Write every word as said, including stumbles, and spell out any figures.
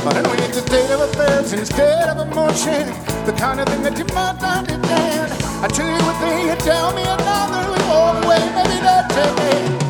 And when it's a state of affairs instead of emotion, the kind of thing that you might not understand. I tell you one thing, you tell me another, we walk away, maybe that's it.